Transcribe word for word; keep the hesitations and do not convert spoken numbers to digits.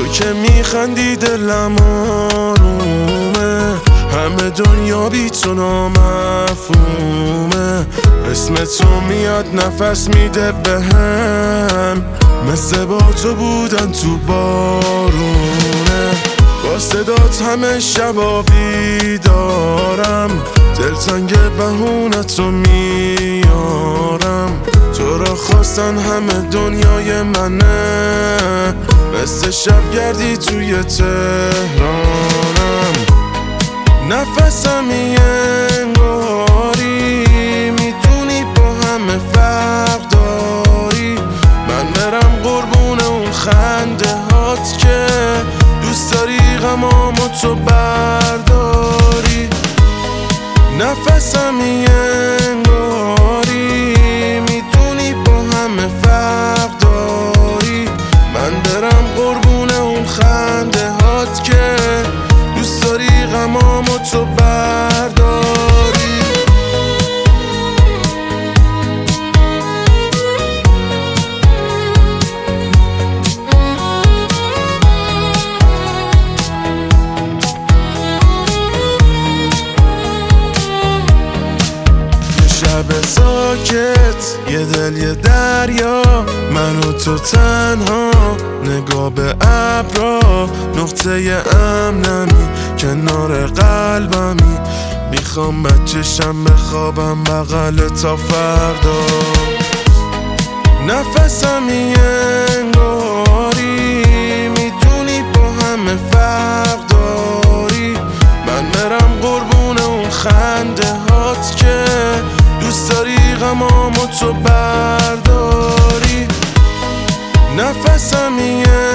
که میخندی دلم آرومه، همه دنیا بی تو نامفهومه. اسم تو میاد نفس میده بهم، مثل با تو بودن تو بارونه. با صدات همه شبا بیدارم، دلتنگ بهونتو میارم. تو را خواستن همه دنیای منه، مثل شبگردی توی تهرانم. نفسم انگاری، میدونی با همه فرق داری. من برم قربون اون خنده هات که دوست داری غمامو تو برداری. نفسم انگاری، میدونی با همه فرق داری. من برم قربون اون خنده هات که دوست داری غمامو تو برداری. شب ساکت، یه دل یه دریا، من و تو تنها، نگاه به ابرا. نقطه امنمی کنار قلبمی، میخوام بچشم بخوابم بغل تا فردا. نفسم انگاری، میدونی با همه فرق داری. من برم قربون اون خنده هات که دوست داری غمامو تو برداری. نفسم